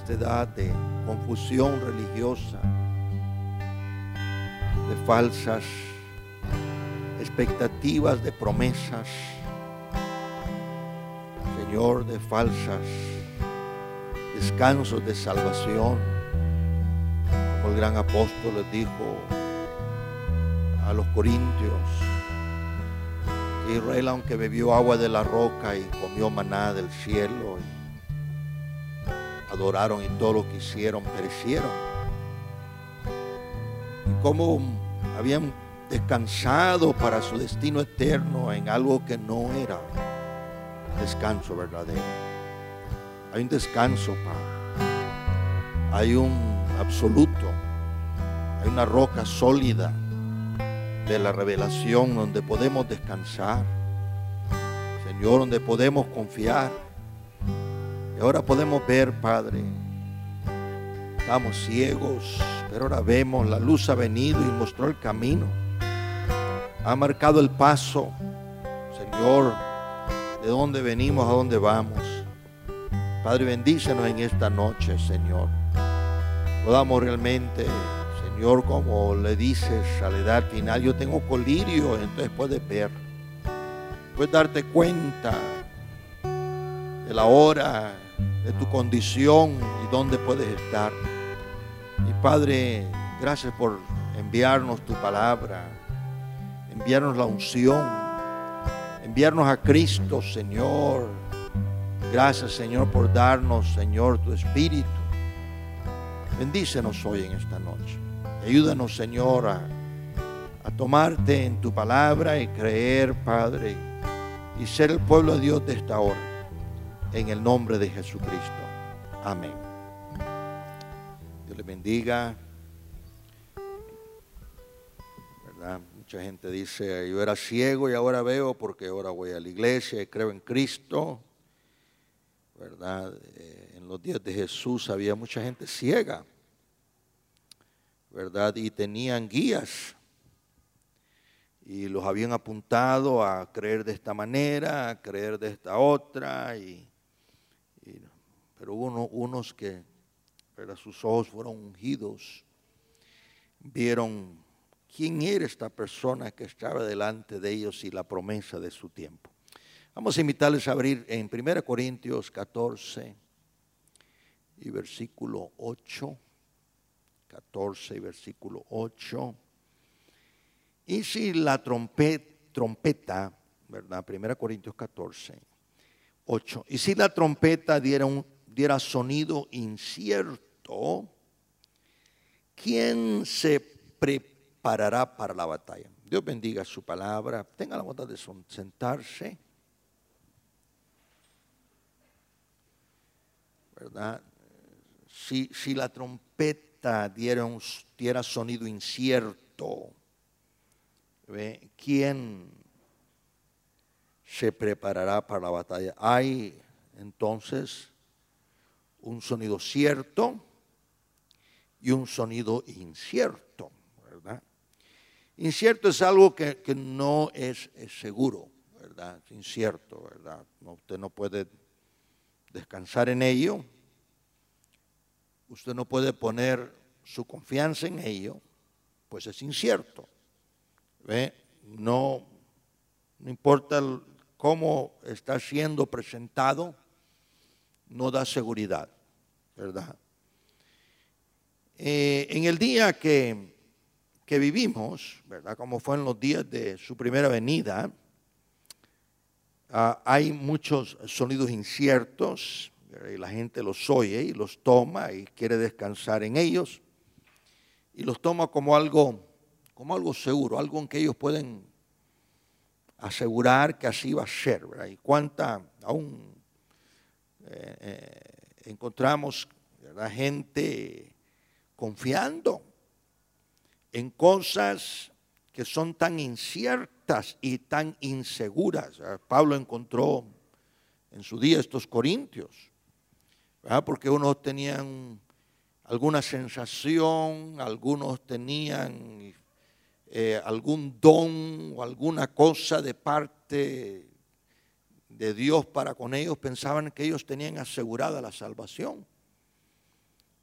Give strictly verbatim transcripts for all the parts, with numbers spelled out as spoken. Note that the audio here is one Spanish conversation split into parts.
esta edad de confusión religiosa, de falsas expectativas, de promesas, Señor, de falsas descansos de salvación, como el gran apóstol les dijo a los corintios, que Israel, aunque bebió agua de la roca y comió maná del cielo, y adoraron y todo lo que hicieron, perecieron. Y como habían descansado para su destino eterno en algo que no era descanso verdadero. Hay un descanso, Padre. Hay un absoluto. Hay una roca sólida de la revelación donde podemos descansar, Señor, donde podemos confiar. Y ahora podemos ver, Padre, estamos ciegos, pero ahora vemos, la luz ha venido y mostró el camino, ha marcado el paso, Señor, de dónde venimos, a dónde vamos. Padre, bendícenos en esta noche, Señor. Podamos realmente, Señor, como le dices a la edad final, yo tengo colirio, entonces puedes ver, puedes darte cuenta de la hora, de tu condición y dónde puedes estar. Y Padre, gracias por enviarnos tu palabra, enviarnos la unción, enviarnos a Cristo, Señor. Gracias, Señor, por darnos, Señor, tu Espíritu. Bendícenos hoy en esta noche. Ayúdanos, Señor, a, a tomarte en tu palabra y creer, Padre, y ser el pueblo de Dios de esta hora, en el nombre de Jesucristo. Amén. Dios les bendiga. ¿Verdad? Mucha gente dice, yo era ciego y ahora veo porque ahora voy a la iglesia y creo en Cristo. ¿Verdad? Eh, en los días de Jesús había mucha gente ciega, ¿verdad? Y tenían guías y los habían apuntado a creer de esta manera, a creer de esta otra, y, y, pero uno, unos que, ¿verdad?, sus ojos fueron ungidos, vieron quién era esta persona que estaba delante de ellos y la promesa de su tiempo. Vamos a invitarles a abrir en primera Corintios catorce y versículo ocho. catorce y versículo ocho. Y si la trompeta, trompeta, ¿verdad? primera Corintios catorce, ocho. Y si la trompeta diera, un, diera sonido incierto, ¿quién se preparará para la batalla? Dios bendiga su palabra. Tenga la bondad de sentarse. ¿Verdad? Si, si la trompeta diera, un, diera sonido incierto, ¿ve? ¿Quién se preparará para la batalla? Hay entonces un sonido cierto y un sonido incierto, ¿verdad? Incierto es algo que, que no es, es seguro, ¿verdad? Es incierto, ¿verdad? No, usted no puede descansar en ello, usted no puede poner su confianza en ello, pues es incierto. ¿Ve? No, no importa cómo está siendo presentado, no da seguridad, ¿verdad? Eh, en el día que, que vivimos, ¿verdad?, como fue en los días de su primera venida, Uh, hay muchos sonidos inciertos y la gente los oye y los toma y quiere descansar en ellos y los toma como algo, como algo seguro, algo en que ellos pueden asegurar que así va a ser, ¿verdad? Y cuánta aún eh, eh, encontramos, ¿verdad?, gente confiando en cosas que son tan inciertas y tan inseguras. Pablo encontró en su día estos corintios, ¿verdad?, porque unos tenían alguna sensación, algunos tenían eh, algún don o alguna cosa de parte de Dios para con ellos, pensaban que ellos tenían asegurada la salvación.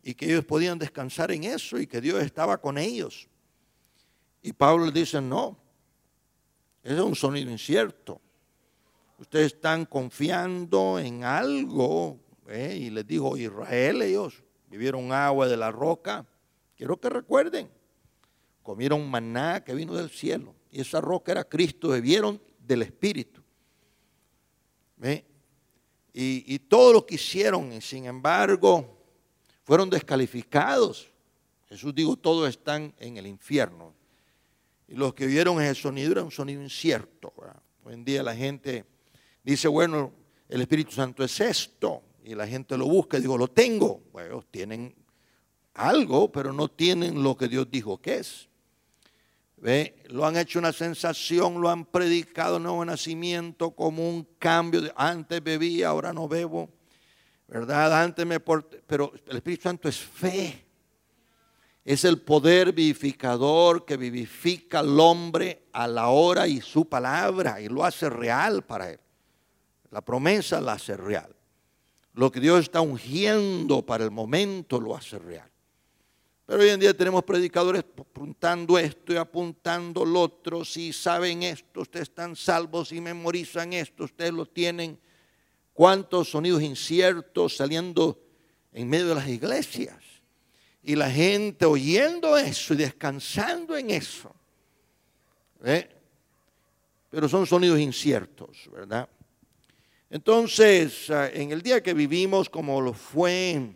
y que ellos podían descansar en eso y que Dios estaba con ellos. Y Pablo les dice, no, ese es un sonido incierto. Ustedes están confiando en algo, ¿eh? Y les dijo, Israel, ellos bebieron agua de la roca. Quiero que recuerden, comieron maná que vino del cielo. Y esa roca era Cristo, bebieron del Espíritu. ¿Ve? Y, y todo lo que hicieron, sin embargo, fueron descalificados. Jesús dijo, todos están en el infierno. Y los que vieron ese sonido era un sonido incierto, ¿verdad? Hoy en día la gente dice, bueno, el Espíritu Santo es esto. Y la gente lo busca y digo, lo tengo. Bueno, tienen algo, pero no tienen lo que Dios dijo que es. ¿Ve? Lo han hecho una sensación, lo han predicado nuevo nacimiento como un cambio. De, antes bebía, ahora no bebo. ¿Verdad? Antes me porté. Pero el Espíritu Santo es fe. Es el poder vivificador que vivifica al hombre a la hora y su palabra y lo hace real para él. La promesa la hace real. Lo que Dios está ungiendo para el momento lo hace real. Pero hoy en día tenemos predicadores apuntando esto y apuntando lo otro. Si saben esto, ustedes están salvos. Si memorizan esto, ustedes lo tienen. ¿Cuántos sonidos inciertos saliendo en medio de las iglesias? Y la gente oyendo eso y descansando en eso. ¿Eh? Pero son sonidos inciertos, ¿verdad? Entonces, en el día que vivimos, como lo fue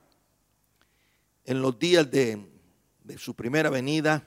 en los días de, de su primera venida,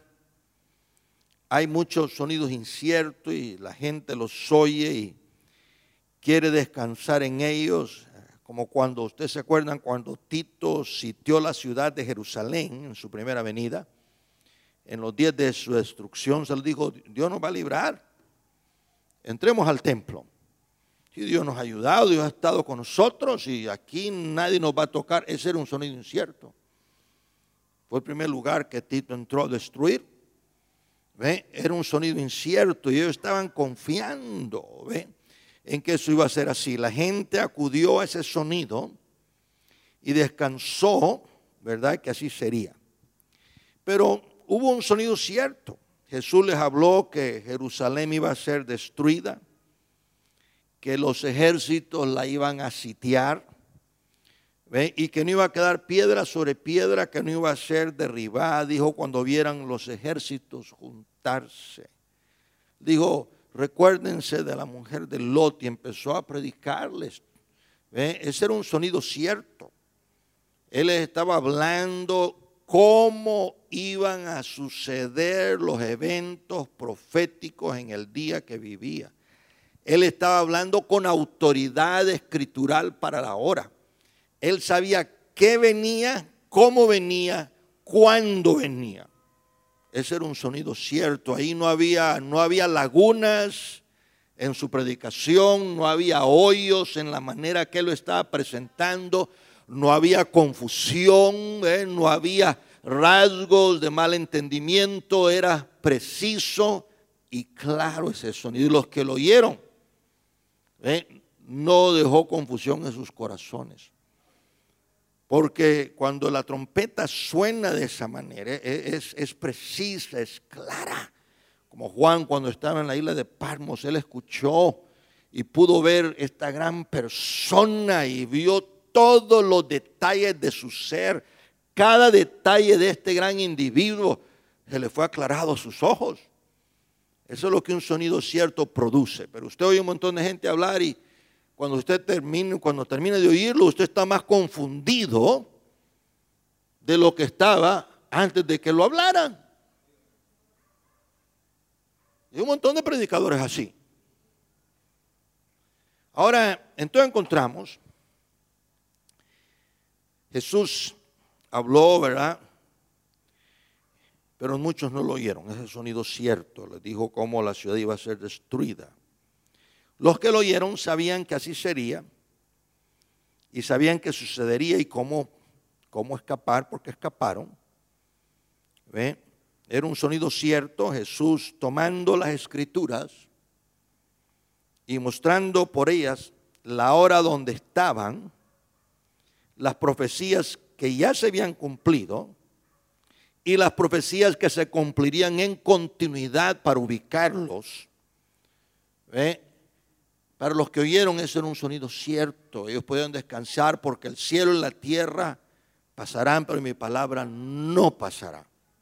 hay muchos sonidos inciertos y la gente los oye y quiere descansar en ellos. Como cuando, ustedes se acuerdan, cuando Tito sitió la ciudad de Jerusalén en su primera venida, en los días de su destrucción, se le dijo, Dios nos va a librar, entremos al templo. Y Dios nos ha ayudado, Dios ha estado con nosotros y aquí nadie nos va a tocar. Ese era un sonido incierto. Fue el primer lugar que Tito entró a destruir. ¿Ve? Era un sonido incierto y ellos estaban confiando, ¿ve?, en que eso iba a ser así. La gente acudió a ese sonido y descansó, ¿verdad?, que así sería. Pero hubo un sonido cierto. Jesús les habló que Jerusalén iba a ser destruida, que los ejércitos la iban a sitiar, ¿ve?, y que no iba a quedar piedra sobre piedra, que no iba a ser derribada. Dijo, cuando vieran los ejércitos juntarse, dijo, recuérdense de la mujer de Lot, y empezó a predicarles. ¿Ve? Ese era un sonido cierto. Él les estaba hablando cómo iban a suceder los eventos proféticos en el día que vivía. Él estaba hablando con autoridad escritural para la hora. Él sabía qué venía, cómo venía, cuándo venía. Ese era un sonido cierto. Ahí no había, no había lagunas en su predicación, no había hoyos en la manera que él lo estaba presentando, no había confusión, ¿eh? No había rasgos de mal entendimiento. Era preciso y claro ese sonido. Y los que lo oyeron, ¿eh?, no dejó confusión en sus corazones. Porque cuando la trompeta suena de esa manera, es, es precisa, es clara. Como Juan cuando estaba en la isla de Patmos, él escuchó y pudo ver esta gran persona y vio todos los detalles de su ser. Cada detalle de este gran individuo se le fue aclarado a sus ojos. Eso es lo que un sonido cierto produce. Pero usted oye un montón de gente hablar y cuando usted termine, cuando termine de oírlo, usted está más confundido de lo que estaba antes de que lo hablaran. Hay un montón de predicadores así. Ahora, entonces encontramos, Jesús habló, ¿verdad? Pero muchos no lo oyeron, ese sonido cierto. Les dijo cómo la ciudad iba a ser destruida. Los que lo oyeron sabían que así sería y sabían que sucedería y cómo, cómo escapar, porque escaparon. ¿Ve? Era un sonido cierto. Jesús tomando las escrituras y mostrando por ellas la hora donde estaban, las profecías que ya se habían cumplido y las profecías que se cumplirían en continuidad para ubicarlos. ¿Ve? Para los que oyeron, eso era un sonido cierto. Ellos podían descansar porque el cielo y la tierra pasarán, pero mi palabra no pasará.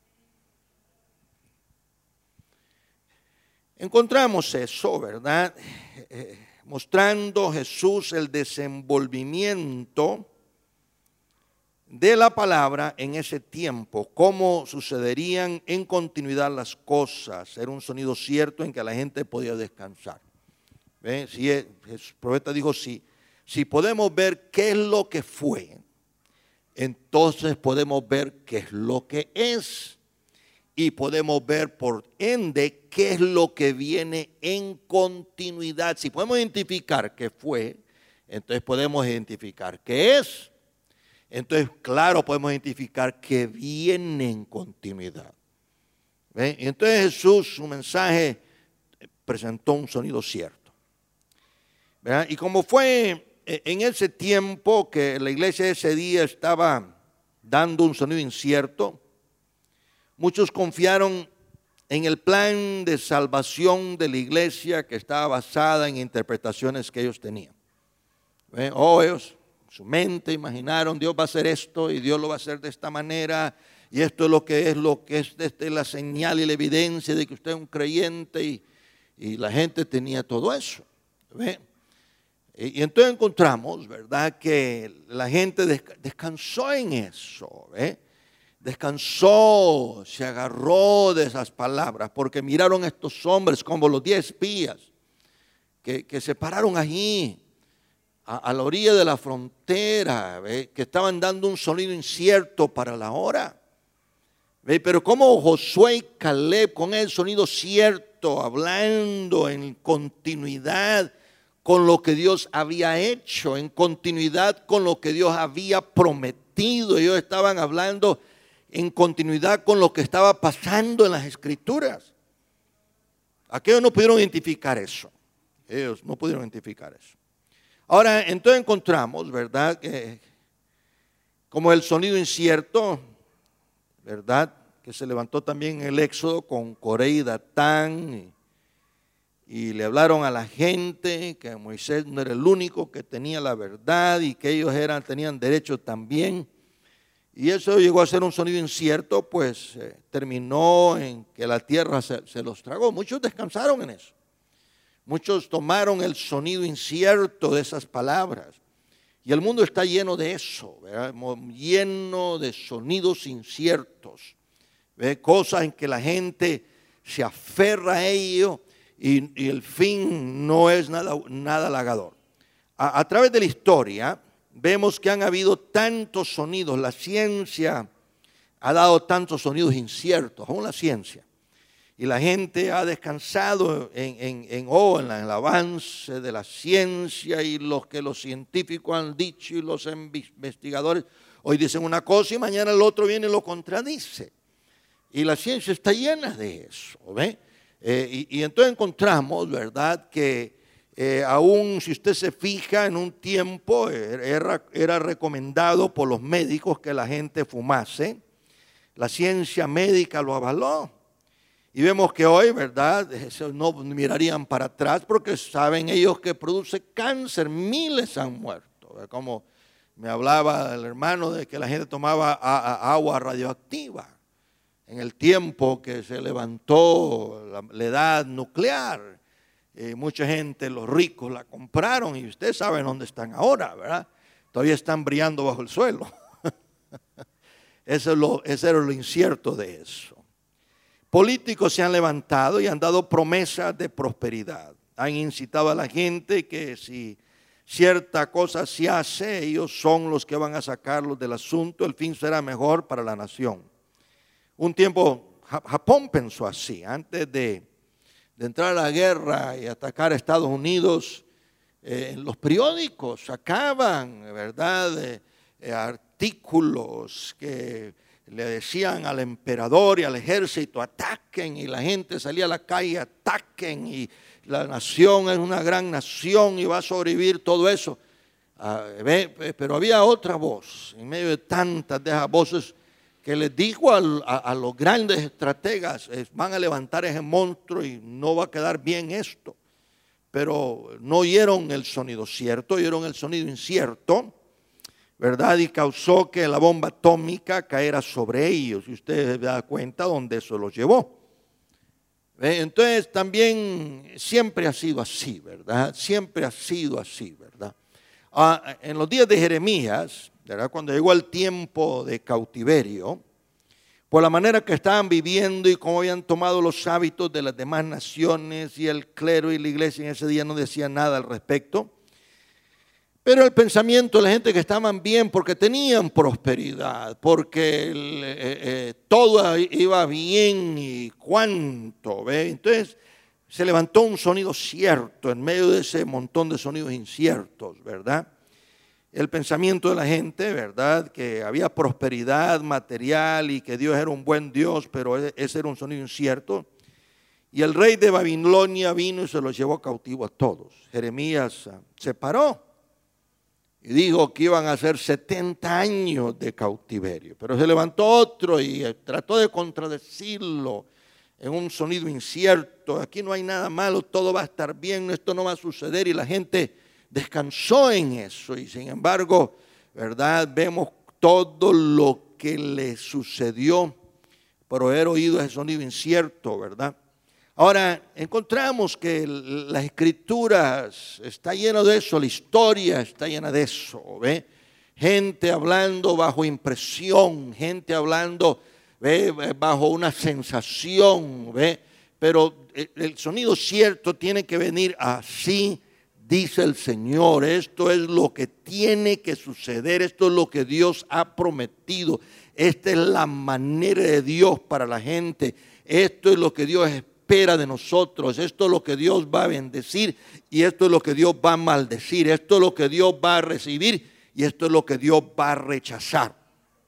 Encontramos eso, ¿verdad? Eh, mostrando Jesús el desenvolvimiento de la palabra en ese tiempo, cómo sucederían en continuidad las cosas. Era un sonido cierto en que la gente podía descansar. ¿Ve? Si el profeta dijo, si, si podemos ver qué es lo que fue, entonces podemos ver qué es lo que es. Y podemos ver por ende qué es lo que viene en continuidad. Si podemos identificar qué fue, entonces podemos identificar qué es. Entonces, claro, podemos identificar que viene en continuidad. ¿Ven? Y entonces Jesús, su mensaje, presentó un sonido cierto. ¿Verdad? Y como fue en ese tiempo que la iglesia ese día estaba dando un sonido incierto, muchos confiaron en el plan de salvación de la iglesia que estaba basada en interpretaciones que ellos tenían. ¿Ven? Oh, ellos... su mente imaginaron, Dios va a hacer esto y Dios lo va a hacer de esta manera y esto es lo que es lo que es desde la señal y la evidencia de que usted es un creyente y, y la gente tenía todo eso. ¿Ve? Y, y entonces encontramos, ¿verdad?, que la gente descansó en eso, ¿ve? Descansó, se agarró de esas palabras porque miraron a estos hombres como los diez espías que, que se pararon allí a la orilla de la frontera, ¿ve? Que estaban dando un sonido incierto para la hora. ¿Ve? Pero como Josué y Caleb con el sonido cierto, hablando en continuidad con lo que Dios había hecho, en continuidad con lo que Dios había prometido. Ellos estaban hablando en continuidad con lo que estaba pasando en las Escrituras. Aquellos no pudieron identificar eso. Ellos no pudieron identificar eso. Ahora, entonces encontramos, ¿verdad?, que como el sonido incierto, ¿verdad?, que se levantó también en el Éxodo con Coré y Datán, y, y le hablaron a la gente que Moisés no era el único que tenía la verdad y que ellos eran, tenían derecho también. Y eso llegó a ser un sonido incierto, pues eh, terminó en que la tierra se, se los tragó. Muchos descansaron en eso. Muchos tomaron el sonido incierto de esas palabras. Y el mundo está lleno de eso, ¿verdad? Lleno de sonidos inciertos. ¿Ve? Cosas en que la gente se aferra a ello y, y el fin no es nada, nada halagador. A, a través de la historia vemos que han habido tantos sonidos. La ciencia ha dado tantos sonidos inciertos, aún la ciencia. Y la gente ha descansado en, en, en, oh, en, la, en el avance de la ciencia y lo que los científicos han dicho y los investigadores. Hoy dicen una cosa y mañana el otro viene y lo contradice. Y la ciencia está llena de eso. ¿Ve? Eh, y, y entonces encontramos, ¿verdad?, que eh, aún si usted se fija en un tiempo era, era recomendado por los médicos que la gente fumase. La ciencia médica lo avaló. Y vemos que hoy, ¿verdad?, no mirarían para atrás porque saben ellos que produce cáncer. Miles han muerto. Como me hablaba el hermano de que la gente tomaba agua radioactiva en el tiempo que se levantó la, la edad nuclear. Eh, mucha gente, los ricos, la compraron y ustedes saben dónde están ahora, ¿verdad? Todavía están brillando bajo el suelo. Eso es lo, eso era lo incierto de eso. Políticos se han levantado y han dado promesas de prosperidad. Han incitado a la gente que si cierta cosa se hace, ellos son los que van a sacarlos del asunto. El fin será mejor para la nación. Un tiempo Japón pensó así. Antes de, de entrar a la guerra y atacar a Estados Unidos, eh, los periódicos sacaban, ¿verdad?, eh, eh, artículos que le decían al emperador y al ejército, ataquen, y la gente salía a la calle, ataquen, y la nación es una gran nación y va a sobrevivir todo eso. Uh, ve, pero había otra voz en medio de tantas de esas voces que les dijo a, a, a los grandes estrategas: van a levantar ese monstruo y no va a quedar bien esto. Pero no oyeron el sonido cierto, oyeron el sonido incierto, ¿verdad? Y causó que la bomba atómica cayera sobre ellos. Y usted se da cuenta dónde eso los llevó. ¿Ve? Entonces también siempre ha sido así, ¿verdad? Siempre ha sido así, ¿verdad? Ah, en los días de Jeremías, ¿verdad? Cuando llegó el tiempo de cautiverio, por la manera que estaban viviendo y cómo habían tomado los hábitos de las demás naciones, y el clero y la iglesia en ese día no decían nada al respecto, pero el pensamiento de la gente que estaban bien porque tenían prosperidad, porque el, eh, eh, todo iba bien y cuánto, ¿ve? Entonces se levantó un sonido cierto en medio de ese montón de sonidos inciertos, ¿verdad? El pensamiento de la gente, ¿verdad? Que había prosperidad material y que Dios era un buen Dios, pero ese era un sonido incierto. Y el rey de Babilonia vino y se los llevó cautivo a todos. Jeremías se paró y dijo que iban a ser setenta años de cautiverio. Pero se levantó otro y trató de contradecirlo en un sonido incierto. Aquí no hay nada malo, todo va a estar bien, esto no va a suceder. Y la gente descansó en eso. Y sin embargo, ¿verdad? Vemos todo lo que le sucedió por haber oído ese sonido incierto, ¿verdad? Ahora, encontramos que las escrituras está lleno de eso, la historia está llena de eso, ¿ve? Gente hablando bajo impresión, gente hablando, ¿ve? Bajo una sensación, ¿ve? Pero el sonido cierto tiene que venir así, dice el Señor. Esto es lo que tiene que suceder, esto es lo que Dios ha prometido, esta es la manera de Dios para la gente, esto es lo que Dios espera espera de nosotros, esto es lo que Dios va a bendecir y esto es lo que Dios va a maldecir, esto es lo que Dios va a recibir y esto es lo que Dios va a rechazar.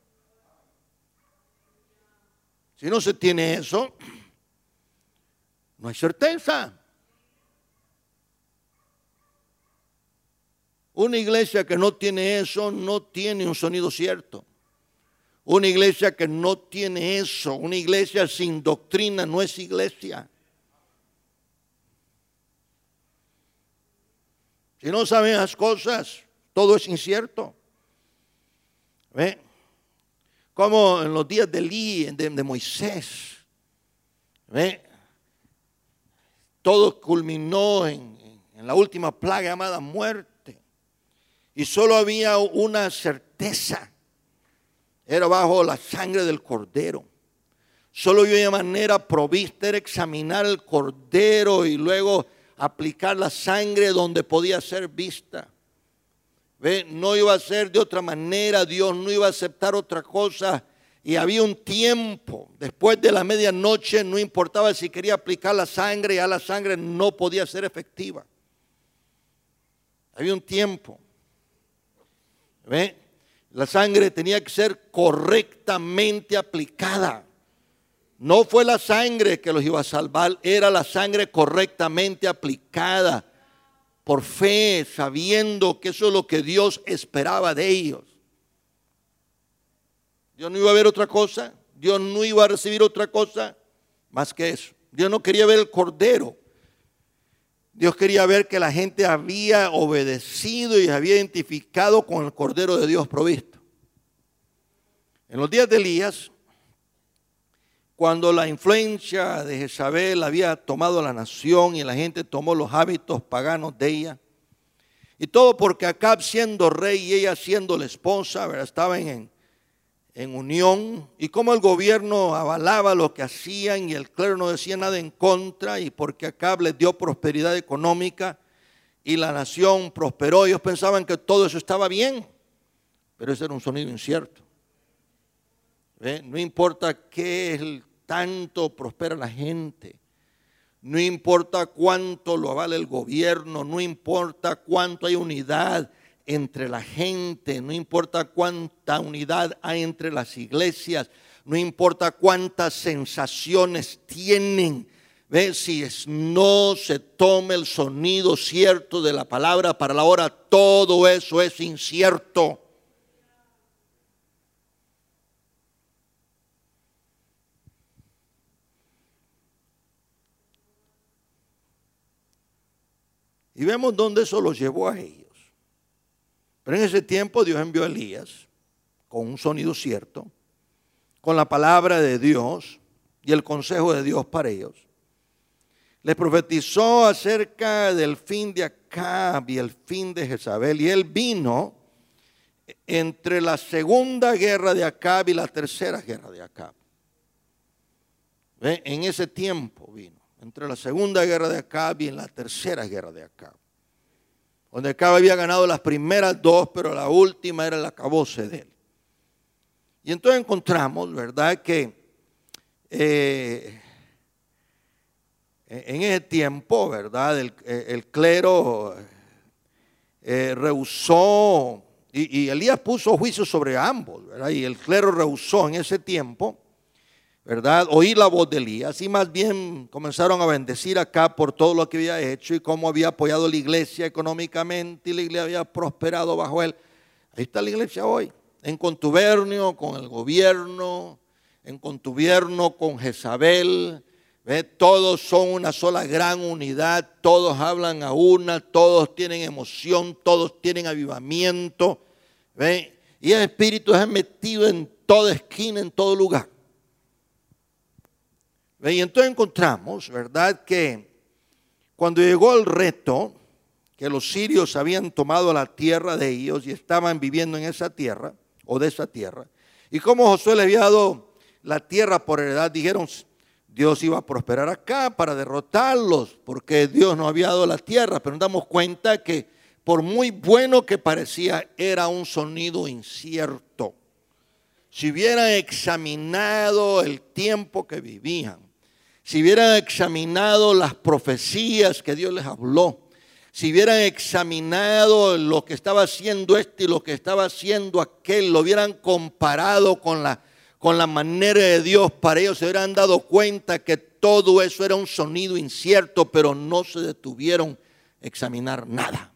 Si no se tiene eso, no hay certeza. Una iglesia que no tiene eso no tiene un sonido cierto. Una iglesia que no tiene eso, una iglesia sin doctrina no es iglesia. Si no saben esas cosas, todo es incierto. ¿Ve? Como en los días de Elí, de, de Moisés, ¿ve? Todo culminó en, en la última plaga llamada muerte. Y solo había una certeza. Era bajo la sangre del cordero. Solo había manera provista era examinar el cordero y luego aplicar la sangre donde podía ser vista. ¿Ve? No iba a ser de otra manera, Dios no iba a aceptar otra cosa. Y había un tiempo, después de la medianoche, no importaba si quería aplicar la sangre, ya la sangre no podía ser efectiva. Había un tiempo. ¿Ve? La sangre tenía que ser correctamente aplicada. No fue la sangre que los iba a salvar, era la sangre correctamente aplicada por fe, sabiendo que eso es lo que Dios esperaba de ellos. Dios no iba a ver otra cosa, Dios no iba a recibir otra cosa más que eso. Dios no quería ver el cordero. Dios quería ver que la gente había obedecido y había identificado con el Cordero de Dios provisto. En los días de Elías, cuando la influencia de Jezabel había tomado la nación y la gente tomó los hábitos paganos de ella, y todo porque Acab siendo rey y ella siendo la esposa, ¿verdad? Estaban en, en unión, y como el gobierno avalaba lo que hacían y el clero no decía nada en contra, y porque Acab les dio prosperidad económica y la nación prosperó, ellos pensaban que todo eso estaba bien, pero ese era un sonido incierto. ¿Ve? No importa qué tanto prospera la gente, no importa cuánto lo avala el gobierno, no importa cuánto hay unidad entre la gente, no importa cuánta unidad hay entre las iglesias, no importa cuántas sensaciones tienen Ve, si es- no se toma el sonido cierto de la palabra para la hora, todo eso es incierto. Y vemos dónde eso los llevó a ellos. Pero en ese tiempo Dios envió a Elías con un sonido cierto, con la palabra de Dios y el consejo de Dios para ellos. Les profetizó acerca del fin de Acab y el fin de Jezabel. Y él vino entre la segunda guerra de Acab y la tercera guerra de Acab. ¿Ve? En ese tiempo vino. Entre la segunda guerra de Acab y en la tercera guerra de Acab. Donde Acab había ganado las primeras dos, pero la última era el acabose de él. Y entonces encontramos, ¿verdad?, que eh, en ese tiempo, ¿verdad?, el, el clero eh, rehusó, y, y Elías puso juicio sobre ambos, ¿verdad? Y el clero rehusó en ese tiempo, ¿verdad?, oír la voz de Elías, y más bien comenzaron a bendecir acá por todo lo que había hecho y cómo había apoyado la iglesia económicamente, y la iglesia había prosperado bajo él. Ahí está la iglesia hoy, en contubernio con el gobierno, en contubernio con Jezabel. ¿Ve? Todos son una sola gran unidad, todos hablan a una, todos tienen emoción, todos tienen avivamiento. ¿Ve? Y el espíritu es metido en toda esquina, en todo lugar. Y entonces encontramos, ¿verdad?, que cuando llegó el reto, que los sirios habían tomado la tierra de ellos y estaban viviendo en esa tierra, o de esa tierra, y como Josué le había dado la tierra por heredad, dijeron, Dios iba a prosperar acá para derrotarlos, porque Dios nos había dado la tierra, pero nos damos cuenta que por muy bueno que parecía, era un sonido incierto. Si hubieran examinado el tiempo que vivían, si hubieran examinado las profecías que Dios les habló, si hubieran examinado lo que estaba haciendo este y lo que estaba haciendo aquel, lo hubieran comparado con la, con la manera de Dios para ellos, se hubieran dado cuenta que todo eso era un sonido incierto, pero no se detuvieron a examinar nada.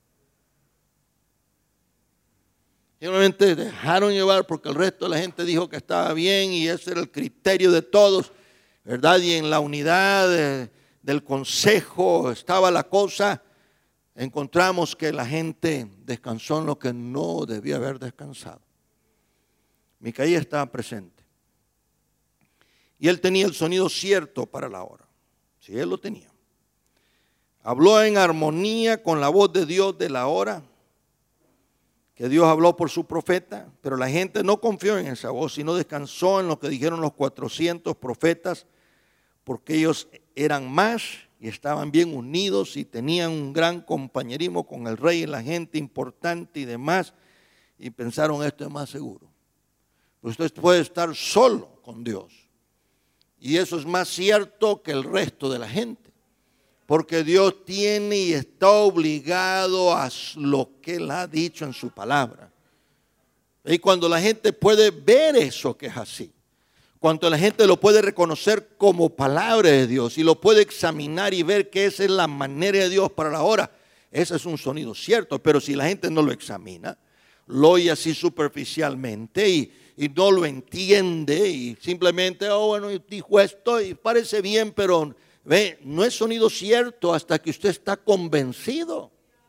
Simplemente dejaron llevar porque el resto de la gente dijo que estaba bien y ese era el criterio de todos, ¿verdad? Y en la unidad de, del consejo estaba la cosa. Encontramos que la gente descansó en lo que no debía haber descansado. Micaías estaba presente. Y él tenía el sonido cierto para la hora. Sí, él lo tenía. Habló en armonía con la voz de Dios de la hora, que Dios habló por su profeta, pero la gente no confió en esa voz, sino descansó en lo que dijeron los cuatrocientos profetas, porque ellos eran más y estaban bien unidos y tenían un gran compañerismo con el rey y la gente importante y demás, y pensaron, esto es más seguro. Pues usted puede estar solo con Dios, y eso es más cierto que el resto de la gente, porque Dios tiene y está obligado a lo que Él ha dicho en su palabra. Y cuando la gente puede ver eso que es así, cuando la gente lo puede reconocer como palabra de Dios y lo puede examinar y ver que esa es la manera de Dios para la hora, ese es un sonido cierto. Pero si la gente no lo examina, lo oye así superficialmente y, y no lo entiende y simplemente, oh bueno, dijo esto y parece bien, pero ve, no es sonido cierto hasta que usted está convencido.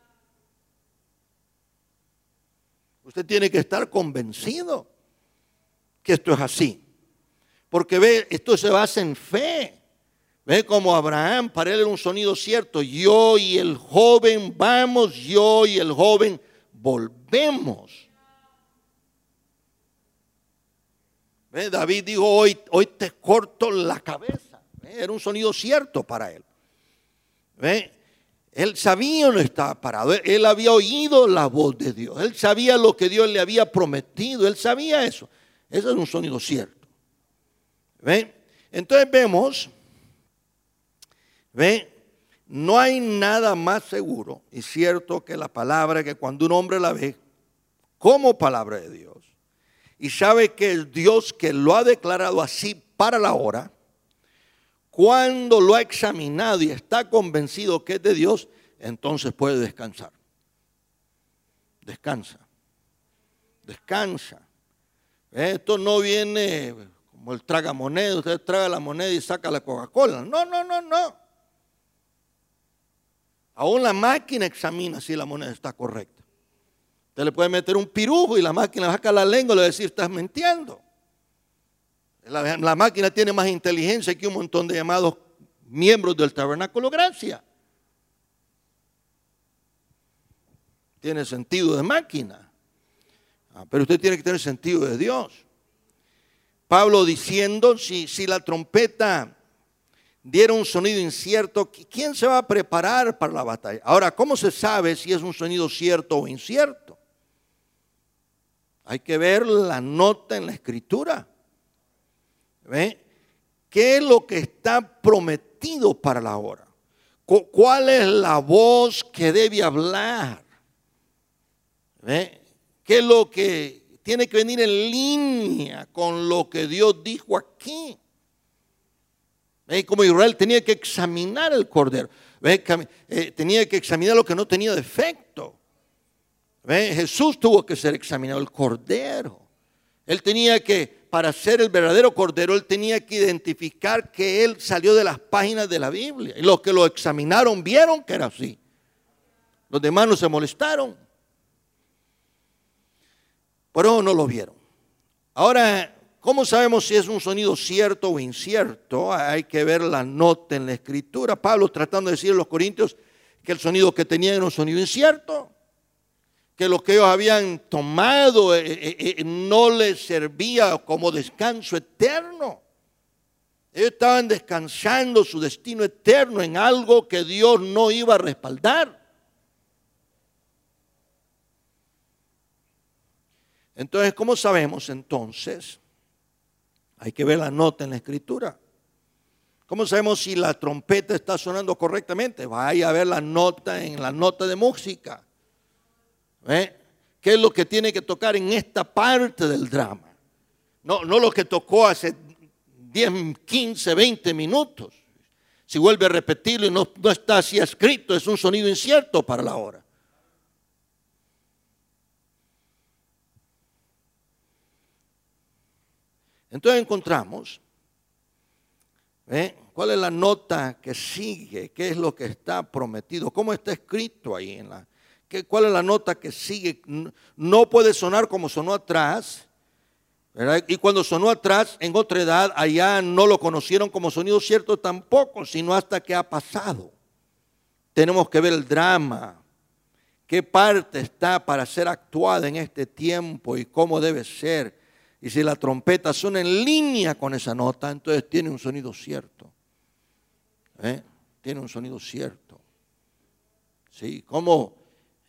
Usted tiene que estar convencido que esto es así. Porque ve, esto se basa en fe. Ve como Abraham, para él era un sonido cierto. Yo y el joven vamos, yo y el joven volvemos. Ve, David dijo, hoy, hoy te corto la cabeza. Ve, era un sonido cierto para él. Ve, él sabía dónde estaba parado. Él, él había oído la voz de Dios. Él sabía lo que Dios le había prometido. Él sabía eso. Ese es un sonido cierto. ¿Ve? Entonces vemos, ¿ve? No hay nada más seguro y cierto que la palabra, que cuando un hombre la ve como palabra de Dios y sabe que es Dios que lo ha declarado así para la hora, cuando lo ha examinado y está convencido que es de Dios, entonces puede descansar. Descansa. Descansa. Esto no viene como el traga moneda. Usted traga la moneda y saca la Coca-Cola. No, no, no, no. Aún la máquina examina si la moneda está correcta. Usted le puede meter un pirujo y la máquina saca la lengua y le va a decir, estás mintiendo. La, la máquina tiene más inteligencia que un montón de llamados miembros del Tabernáculo Gracia. Tiene sentido de máquina. Ah, pero usted tiene que tener sentido de Dios. Pablo diciendo, si, si la trompeta diera un sonido incierto, ¿quién se va a preparar para la batalla? Ahora, ¿cómo se sabe si es un sonido cierto o incierto? Hay que ver la nota en la Escritura. ¿Ve? ¿Qué es lo que está prometido para la hora? ¿Cuál es la voz que debe hablar? ¿Ve? ¿Qué es lo que tiene que venir en línea con lo que Dios dijo aquí? ¿Ve? Como Israel tenía que examinar el cordero. ¿Ve? Eh, tenía que examinar lo que no tenía defecto. ¿Ve? Jesús tuvo que ser examinado, el cordero. Él tenía que, para ser el verdadero cordero, él tenía que identificar que él salió de las páginas de la Biblia. Y los que lo examinaron vieron que era así. Los demás no se molestaron. Pero no lo vieron. Ahora, ¿cómo sabemos si es un sonido cierto o incierto? Hay que ver la nota en la Escritura. Pablo tratando de decir a los corintios que el sonido que tenían era un sonido incierto, que lo que ellos habían tomado eh, eh, eh, no les servía como descanso eterno. Ellos estaban descansando su destino eterno en algo que Dios no iba a respaldar. Entonces, ¿cómo sabemos entonces? Hay que ver la nota en la Escritura. ¿Cómo sabemos si la trompeta está sonando correctamente? Vaya a ver la nota en la nota de música. ¿Eh? ¿Qué es lo que tiene que tocar en esta parte del drama? No, no lo que tocó hace diez, quince, veinte minutos. Si vuelve a repetirlo y no, no está así escrito, es un sonido incierto para la hora. Entonces encontramos, ¿eh? ¿Cuál es la nota que sigue? ¿Qué es lo que está prometido? ¿Cómo está escrito ahí en la... ¿Cuál es la nota que sigue? No puede sonar como sonó atrás, ¿verdad? Y cuando sonó atrás, en otra edad, allá no lo conocieron como sonido cierto tampoco, sino hasta que ha pasado. Tenemos que ver el drama, qué parte está para ser actuada en este tiempo y cómo debe ser. Y si la trompeta suena en línea con esa nota, entonces tiene un sonido cierto. ¿Eh? Tiene un sonido cierto. Sí, como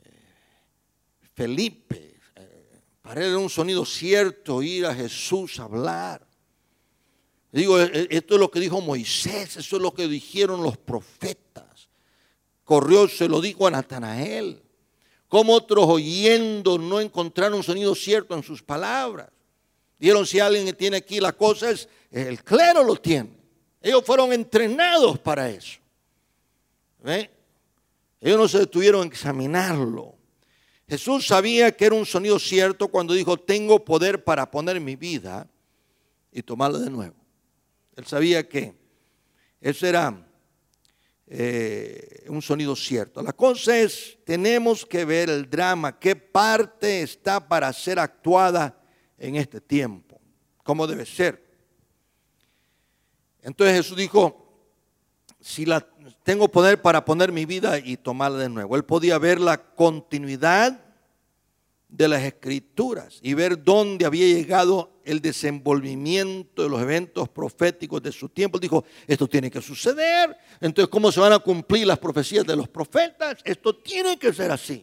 Felipe, eh, para él era un sonido cierto ir a Jesús a hablar. Digo, esto es lo que dijo Moisés, eso es lo que dijeron los profetas. Corrió, se lo dijo a Natanael. Como otros oyendo no encontraron un sonido cierto en sus palabras. Dijeron, si alguien tiene aquí la cosa, es el clero lo tiene. Ellos fueron entrenados para eso. ¿Ve? Ellos no se detuvieron a examinarlo. Jesús sabía que era un sonido cierto cuando dijo, tengo poder para poner mi vida y tomarla de nuevo. Él sabía que ese era eh, un sonido cierto. La cosa es, tenemos que ver el drama, qué parte está para ser actuada en este tiempo, cómo debe ser. Entonces Jesús dijo, si la, tengo poder para poner mi vida y tomarla de nuevo. Él podía ver la continuidad de las Escrituras y ver dónde había llegado el desenvolvimiento de los eventos proféticos de su tiempo. Él dijo, esto tiene que suceder. Entonces, ¿cómo se van a cumplir las profecías de los profetas? Esto tiene que ser así.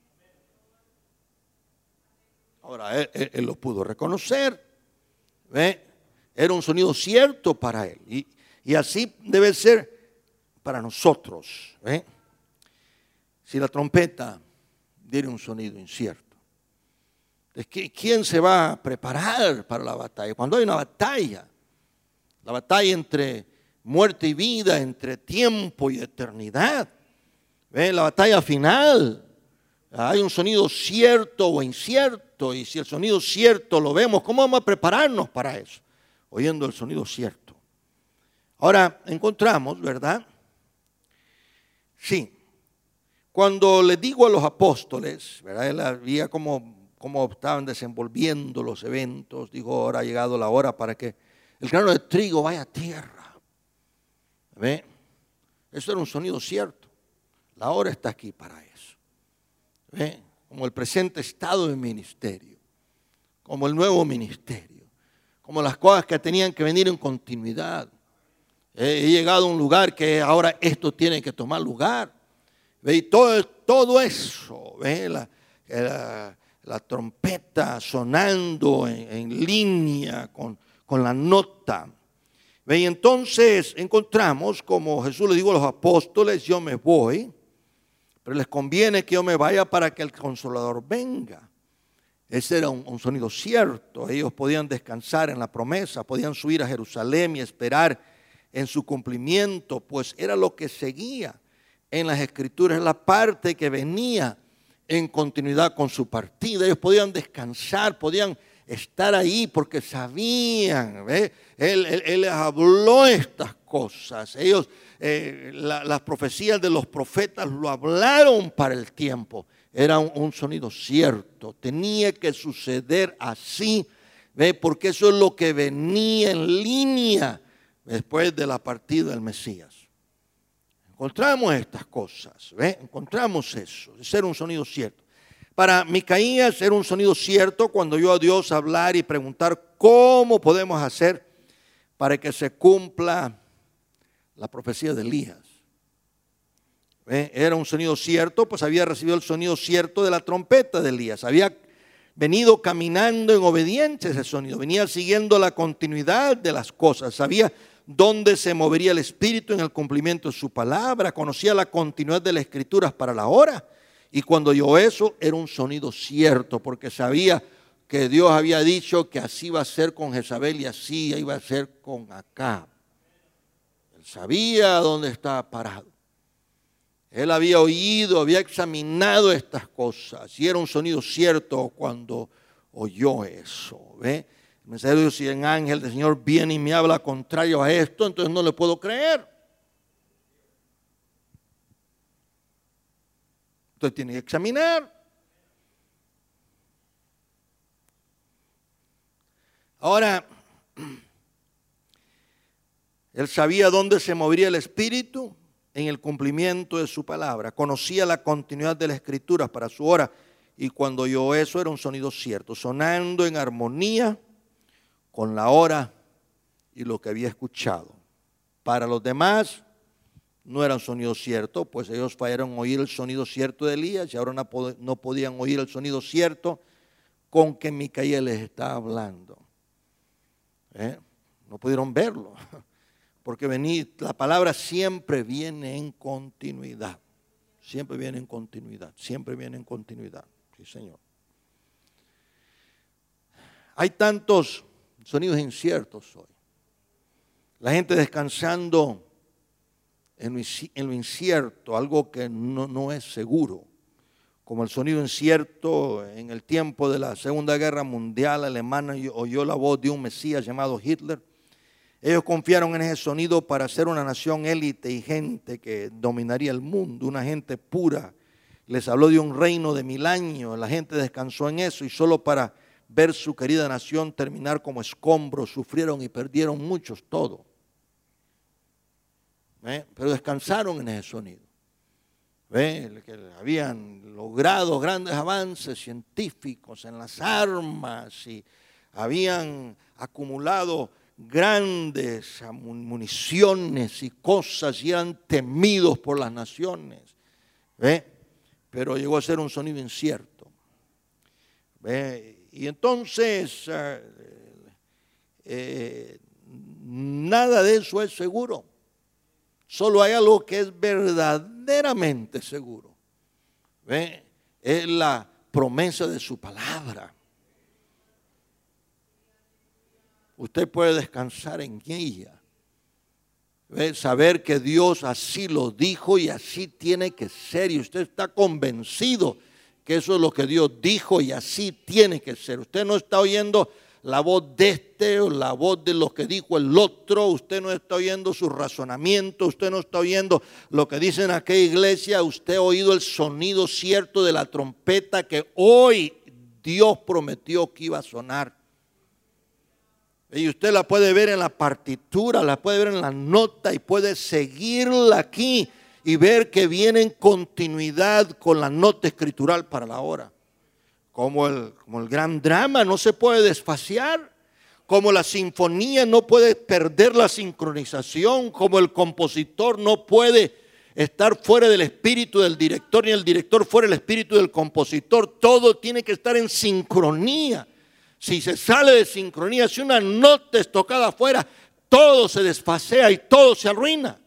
Ahora, él, él, él lo pudo reconocer. ¿Ve? Era un sonido cierto para él. Y, y así debe ser para nosotros. ¿Ve? Si la trompeta diera un sonido incierto. ¿Quién se va a preparar para la batalla? Cuando hay una batalla, la batalla entre muerte y vida, entre tiempo y eternidad. ¿Ve? La batalla final. Hay un sonido cierto o incierto, y si el sonido cierto lo vemos, ¿cómo vamos a prepararnos para eso? Oyendo el sonido cierto. Ahora encontramos, ¿verdad? Sí. Cuando les digo a los apóstoles, ¿verdad? Él había como, como estaban desenvolviendo los eventos, dijo, ahora ha llegado la hora para que el grano de trigo vaya a tierra. ¿Ve? Eso era un sonido cierto. La hora está aquí para eso. ¿Ve? Como el presente estado del ministerio, como el nuevo ministerio, como las cosas que tenían que venir en continuidad. He llegado a un lugar que ahora esto tiene que tomar lugar. ¿Ve? Y todo, todo eso, ¿ve? La, la, la trompeta sonando en, en línea con, con la nota. ¿Ve? Y entonces encontramos como Jesús le dijo a los apóstoles, yo me voy, pero les conviene que yo me vaya para que el Consolador venga. Ese era un, un sonido cierto. Ellos podían descansar en la promesa, podían subir a Jerusalén y esperar en su cumplimiento, pues era lo que seguía en las Escrituras, la parte que venía en continuidad con su partida. Ellos podían descansar, podían estar ahí porque sabían, ¿ve? Él, él, él les habló estas cosas. Ellos, eh, la, las profecías de los profetas lo hablaron para el tiempo. Era un, un sonido cierto, tenía que suceder así, ¿ve? Porque eso es lo que venía en línea después de la partida del Mesías. Encontramos estas cosas, ¿ve? Encontramos eso, de ser un sonido cierto. Para Micaías era un sonido cierto cuando oyó a Dios hablar y preguntar cómo podemos hacer para que se cumpla la profecía de Elías. ¿Ve? Era un sonido cierto, pues había recibido el sonido cierto de la trompeta de Elías. Había venido caminando en obediencia a ese sonido, venía siguiendo la continuidad de las cosas, sabía dónde se movería el Espíritu en el cumplimiento de su palabra, conocía la continuidad de las Escrituras para la hora. Y cuando oyó eso, era un sonido cierto, porque sabía que Dios había dicho que así iba a ser con Jezabel y así iba a ser con Acab. Él sabía dónde estaba parado. Él había oído, había examinado estas cosas, y era un sonido cierto cuando oyó eso. ¿Ve? El mensaje de Dios, si el ángel del Señor viene y me habla contrario a esto, entonces no le puedo creer. Entonces tiene que examinar. Ahora, él sabía dónde se movería el Espíritu en el cumplimiento de su palabra. Conocía la continuidad de las Escrituras para su hora. Y cuando oyó eso era un sonido cierto, sonando en armonía con la hora y lo que había escuchado. Para los demás no era un sonido cierto, pues ellos fallaron en oír el sonido cierto de Elías y ahora no, no podían oír el sonido cierto con que Micaías les estaba hablando. ¿Eh? No pudieron verlo, porque venir, la palabra siempre viene en continuidad, siempre viene en continuidad, siempre viene en continuidad, sí Señor. Hay tantos sonidos inciertos hoy, la gente descansando en lo incierto, algo que no, no es seguro, como el sonido incierto en el tiempo de la Segunda Guerra Mundial alemana, oyó la voz de un Mesías llamado Hitler. Ellos confiaron en ese sonido para ser una nación élite y gente que dominaría el mundo, una gente pura. Les habló de un reino de mil años, la gente descansó en eso y solo para ver su querida nación terminar como escombros, sufrieron y perdieron muchos todo. ¿Eh? Pero descansaron en ese sonido. ¿Eh? Que habían logrado grandes avances científicos en las armas y habían acumulado grandes municiones y cosas y eran temidos por las naciones. ¿Eh? Pero llegó a ser un sonido incierto. ¿Eh? Y entonces eh, eh, nada de eso es seguro. Solo hay algo que es verdaderamente seguro. ¿Ve? Es la promesa de su palabra. Usted puede descansar en ella. ¿Ve? Saber que Dios así lo dijo y así tiene que ser. Y usted está convencido que eso es lo que Dios dijo y así tiene que ser. Usted no está oyendo la voz de este o la voz de lo que dijo el otro. Usted no está oyendo su razonamiento. Usted no está oyendo lo que dice en aquella iglesia. Usted ha oído el sonido cierto de la trompeta que hoy Dios prometió que iba a sonar. Y usted la puede ver en la partitura, la puede ver en la nota y puede seguirla aquí y ver que viene en continuidad con la nota escritural para la hora. Como el, como el gran drama no se puede desfaciar, como la sinfonía no puede perder la sincronización, como el compositor no puede estar fuera del espíritu del director ni el director fuera del espíritu del compositor. Todo tiene que estar en sincronía. Si se sale de sincronía, si una nota es tocada afuera, todo se desfasea y todo se arruina.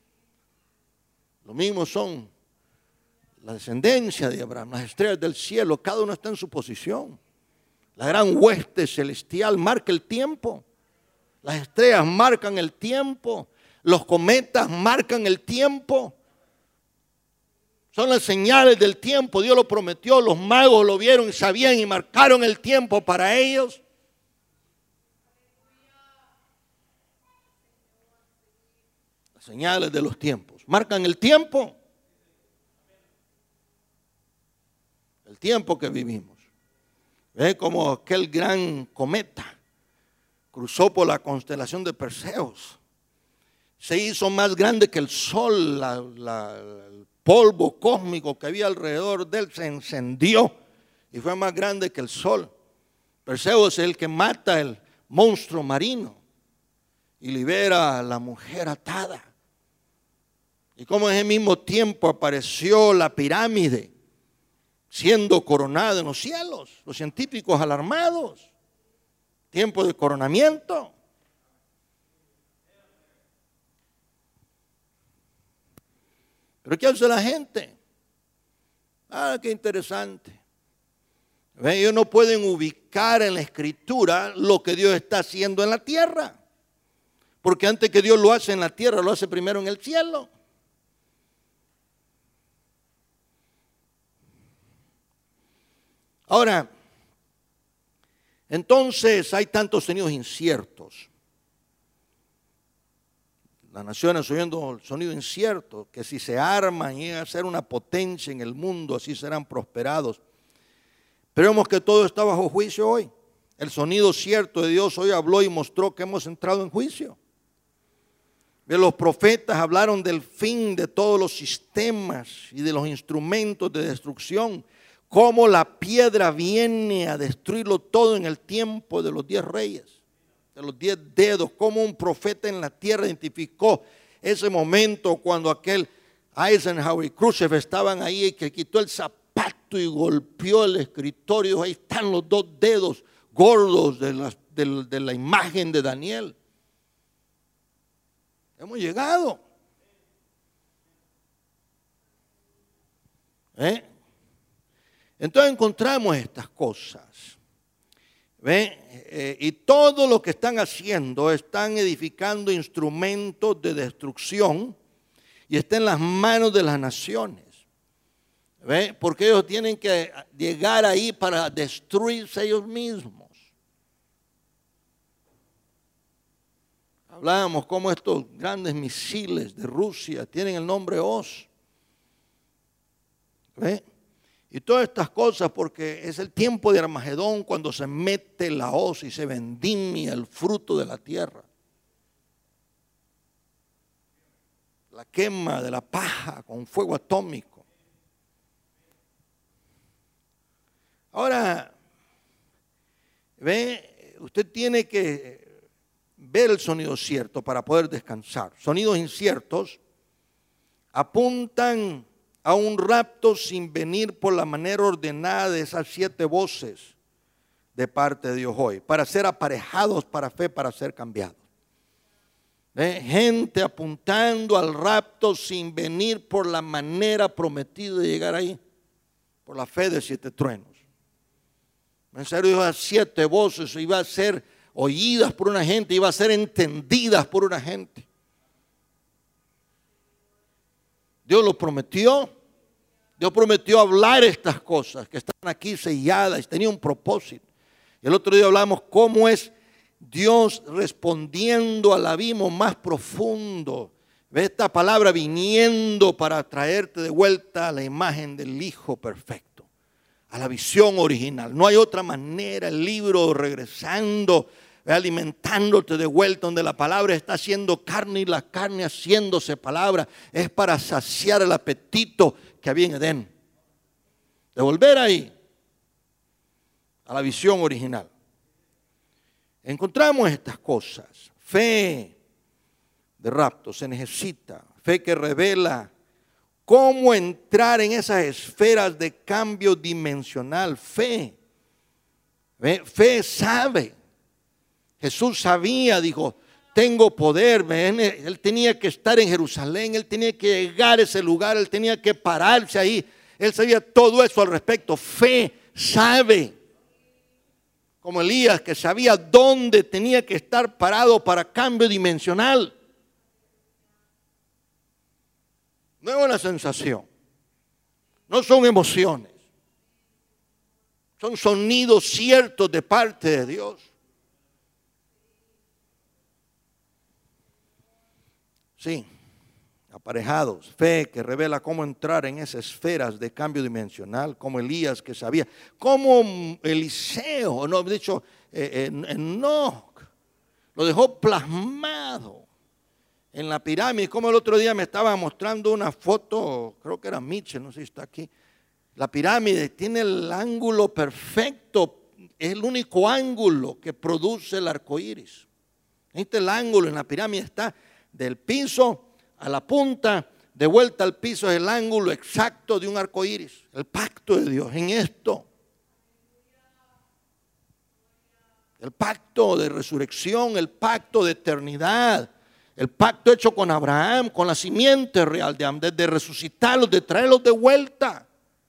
Lo mismo son la descendencia de Abraham, las estrellas del cielo, cada uno está en su posición. La gran hueste celestial marca el tiempo. Las estrellas marcan el tiempo. Los cometas marcan el tiempo. Son las señales del tiempo. Dios lo prometió, los magos lo vieron y sabían y marcaron el tiempo para ellos. Las señales de los tiempos marcan el tiempo. El tiempo que vivimos. ¿Ve? Como aquel gran cometa cruzó por la constelación de Perseus. Se hizo más grande que el sol, la, la, el polvo cósmico que había alrededor de él se encendió y fue más grande que el sol. Perseus es el que mata el monstruo marino y libera a la mujer atada. Y como en ese mismo tiempo apareció la pirámide siendo coronada en los cielos, los científicos alarmados, tiempo de coronamiento. Pero ¿qué hace la gente? Ah, qué interesante. ¿Ven? Ellos no pueden ubicar en la escritura lo que Dios está haciendo en la tierra. Porque antes que Dios lo hace en la tierra, lo hace primero en el cielo. Ahora, entonces hay tantos sonidos inciertos. Las naciones oyendo el sonido incierto, que si se arman y llegan a ser una potencia en el mundo, así serán prosperados. Pero vemos que todo está bajo juicio hoy. El sonido cierto de Dios hoy habló y mostró que hemos entrado en juicio. Los profetas hablaron del fin de todos los sistemas y de los instrumentos de destrucción. Cómo la piedra viene a destruirlo todo en el tiempo de los diez reyes, de los diez dedos. Cómo un profeta en la tierra identificó ese momento cuando aquel Eisenhower y Khrushchev estaban ahí y que quitó el zapato y golpeó el escritorio. Ahí están los dos dedos gordos de la, de, de la imagen de Daniel. Hemos llegado. ¿Eh? Entonces encontramos estas cosas. ¿Ve? Eh, y todo lo que están haciendo, están edificando instrumentos de destrucción y está en las manos de las naciones. ¿Ve? Porque ellos tienen que llegar ahí para destruirse ellos mismos. Hablábamos cómo estos grandes misiles de Rusia tienen el nombre Oz. ¿Ve? Y todas estas cosas porque es el tiempo de Armagedón cuando se mete la hoz y se vendimia el fruto de la tierra. La quema de la paja con fuego atómico. Ahora, ve, usted tiene que ver el sonido cierto para poder descansar. Sonidos inciertos apuntan a un rapto sin venir por la manera ordenada de esas siete voces de parte de Dios hoy, para ser aparejados para fe, para ser cambiados. ¿Eh? Gente apuntando al rapto sin venir por la manera prometida de llegar ahí, por la fe de siete truenos. En serio, esas siete voces iban a ser oídas por una gente, iban a ser entendidas por una gente. Dios lo prometió. Dios prometió hablar estas cosas que están aquí selladas y tenía un propósito. Y el otro día hablamos cómo es Dios respondiendo al abismo más profundo. Ve esta palabra viniendo para traerte de vuelta a la imagen del Hijo perfecto, a la visión original. No hay otra manera. El libro regresando, alimentándote de vuelta, donde la palabra está haciendo carne y la carne haciéndose palabra, es para saciar el apetito que había en Edén. De volver ahí, a la visión original. Encontramos estas cosas. Fe de rapto se necesita. Fe que revela cómo entrar en esas esferas de cambio dimensional. Fe. Fe sabe. Jesús sabía, dijo, tengo poder. Él tenía que estar en Jerusalén, él tenía que llegar a ese lugar, él tenía que pararse ahí. Él sabía todo eso al respecto. Fe sabe. Como Elías, que sabía dónde tenía que estar parado para cambio dimensional. No es una sensación, no son emociones, son sonidos ciertos de parte de Dios. Sí, aparejados, fe que revela cómo entrar en esas esferas de cambio dimensional, como Elías que sabía, como Eliseo, no, de hecho, eh, Enoc, lo dejó plasmado en la pirámide. Como el otro día me estaba mostrando una foto, creo que era Mitchell, no sé si está aquí. La pirámide tiene el ángulo perfecto, es el único ángulo que produce el arco iris. Este el ángulo en la pirámide está del piso a la punta, de vuelta al piso, es el ángulo exacto de un arco iris. El pacto de Dios en esto. El pacto de resurrección, el pacto de eternidad. El pacto hecho con Abraham, con la simiente real de, de, de resucitarlos, de traerlos de vuelta.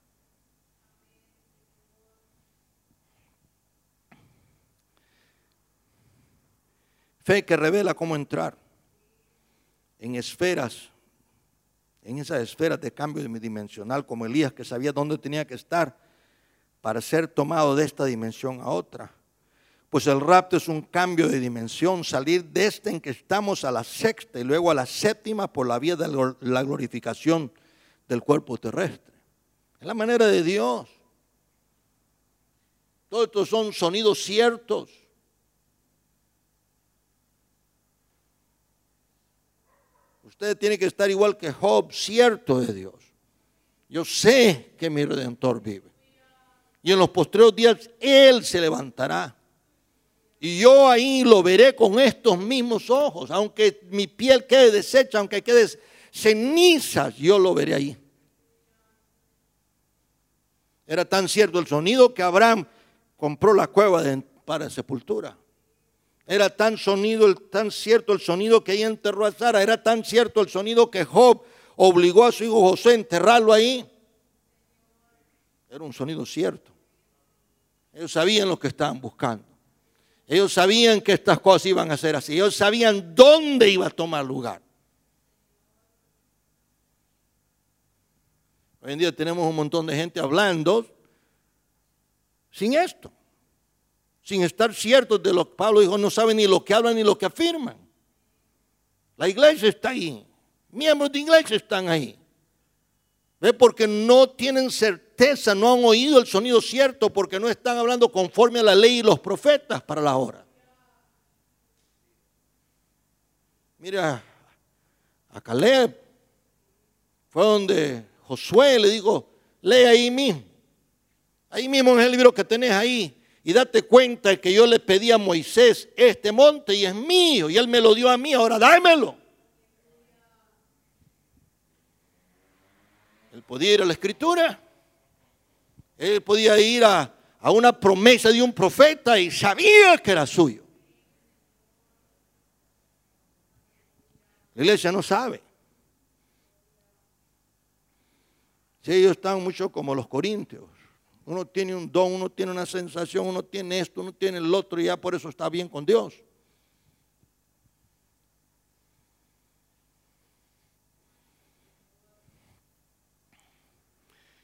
Fe que revela cómo entrar en esferas, en esas esferas de cambio dimensional, como Elías, que sabía dónde tenía que estar para ser tomado de esta dimensión a otra. Pues el rapto es un cambio de dimensión, salir de esta en que estamos a la sexta y luego a la séptima por la vía de la glorificación del cuerpo terrestre. Es la manera de Dios. Todos estos son sonidos ciertos. Usted tiene que estar igual que Job, cierto de Dios. Yo sé que mi Redentor vive. Y en los postreros días Él se levantará. Y yo ahí lo veré con estos mismos ojos. Aunque mi piel quede deshecha, aunque quede cenizas, yo lo veré ahí. Era tan cierto el sonido que Abraham compró la cueva de, para sepultura. Era tan sonido, tan cierto el sonido que ahí enterró a Sara. Era tan cierto el sonido que Job obligó a su hijo José a enterrarlo ahí. Era un sonido cierto. Ellos sabían lo que estaban buscando. Ellos sabían que estas cosas iban a ser así. Ellos sabían dónde iba a tomar lugar. Hoy en día tenemos un montón de gente hablando sin esto. Sin estar ciertos de lo que Pablo dijo, no saben ni lo que hablan ni lo que afirman. La iglesia está ahí. Miembros de iglesia están ahí. ¿Ve? Porque no tienen certeza, no han oído el sonido cierto, porque no están hablando conforme a la ley y los profetas para la hora. Mira, a Caleb fue donde Josué le dijo, lee ahí mismo. Ahí mismo en el libro que tenés ahí. Y date cuenta que yo le pedí a Moisés este monte y es mío. Y él me lo dio a mí, ahora dámelo. Él podía ir a la escritura. Él podía ir a, a una promesa de un profeta y sabía que era suyo. La iglesia no sabe. Si ellos están mucho como los corintios. Uno tiene un don, uno tiene una sensación, uno tiene esto, uno tiene el otro y ya por eso está bien con Dios.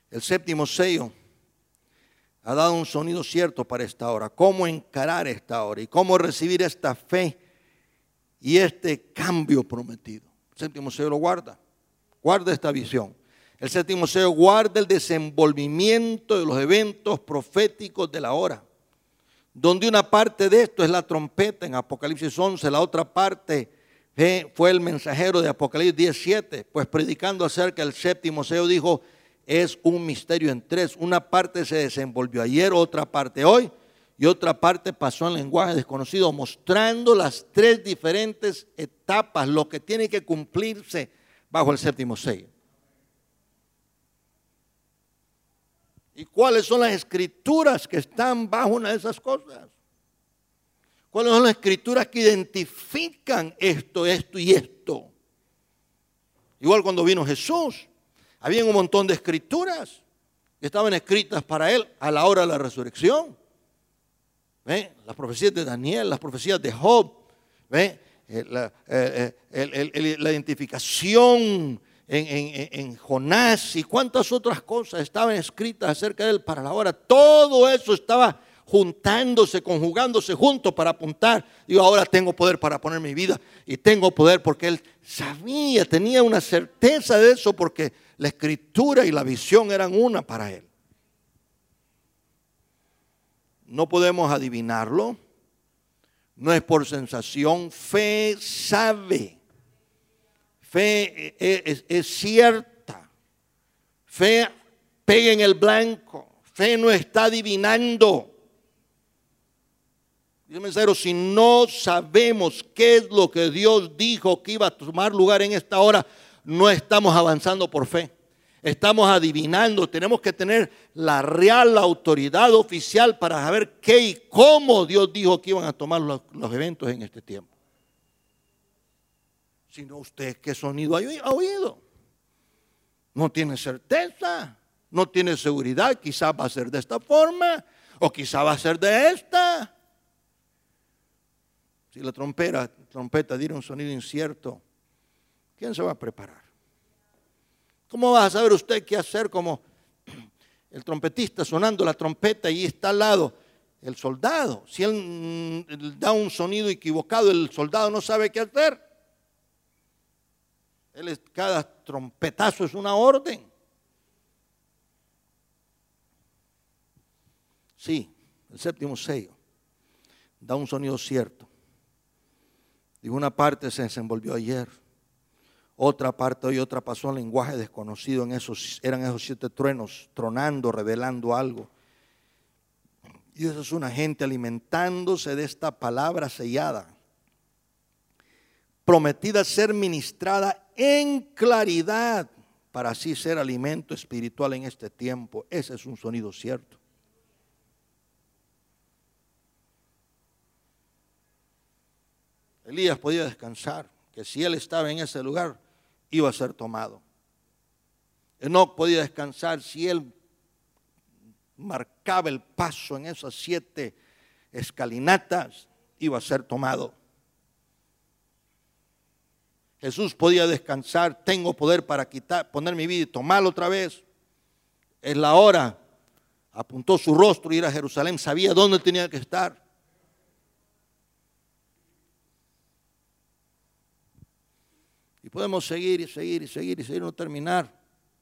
El séptimo sello ha dado un sonido cierto para esta hora. Cómo encarar esta hora y cómo recibir esta fe y este cambio prometido. El séptimo sello lo guarda. Guarda esta visión. El séptimo sello guarda el desenvolvimiento de los eventos proféticos de la hora. Donde una parte de esto es la trompeta en Apocalipsis once, la otra parte fue el mensajero de Apocalipsis diecisiete, pues predicando acerca del séptimo sello dijo, es un misterio en tres. Una parte se desenvolvió ayer, otra parte hoy y otra parte pasó en lenguaje desconocido, mostrando las tres diferentes etapas, lo que tiene que cumplirse bajo el séptimo sello. ¿Y cuáles son las escrituras que están bajo una de esas cosas? ¿Cuáles son las escrituras que identifican esto, esto y esto? Igual cuando vino Jesús, había un montón de escrituras que estaban escritas para él a la hora de la resurrección. ¿Ve? Las profecías de Daniel, las profecías de Job, ¿ve? La, eh, el, el, el, la identificación en, en, en Jonás y cuántas otras cosas estaban escritas acerca de él para la hora. Todo eso estaba juntándose, conjugándose juntos para apuntar. Digo, ahora tengo poder para poner mi vida y tengo poder porque él sabía, tenía una certeza de eso porque la escritura y la visión eran una para él. No podemos adivinarlo, no es por sensación, fe sabe, fe es, es, es cierta, fe pega en el blanco, fe no está adivinando. Dice mensajero, si no sabemos qué es lo que Dios dijo que iba a tomar lugar en esta hora, no estamos avanzando por fe. Estamos adivinando. Tenemos que tener la real autoridad oficial para saber qué y cómo Dios dijo que iban a tomar los, los eventos en este tiempo. Si no, usted qué sonido ha oído. No tiene certeza, no tiene seguridad. Quizás va a ser de esta forma o quizás va a ser de esta. Si la trompeta, trompeta diera un sonido incierto, ¿quién se va a preparar? ¿Cómo va a saber usted qué hacer como el trompetista sonando la trompeta y está al lado el soldado? Si él da un sonido equivocado, el soldado no sabe qué hacer. Él es, cada trompetazo es una orden. Sí, el séptimo sello da un sonido cierto. Y una parte se desenvolvió ayer, otra parte hoy, otra pasó en lenguaje desconocido. En esos, eran esos siete truenos tronando, revelando algo. Y eso es una gente alimentándose de esta palabra sellada, prometida ser ministrada en claridad, para así ser alimento espiritual en este tiempo. Ese es un sonido cierto. Elías podía descansar, que si él estaba en ese lugar, iba a ser tomado. Enoc podía descansar si él marcaba el paso en esas siete escalinatas, iba a ser tomado. Jesús podía descansar, tengo poder para quitar, poner mi vida y tomarlo otra vez. Es la hora. Apuntó su rostro y ir a Jerusalén, sabía dónde tenía que estar. Y podemos seguir y seguir y seguir y seguir, no terminar.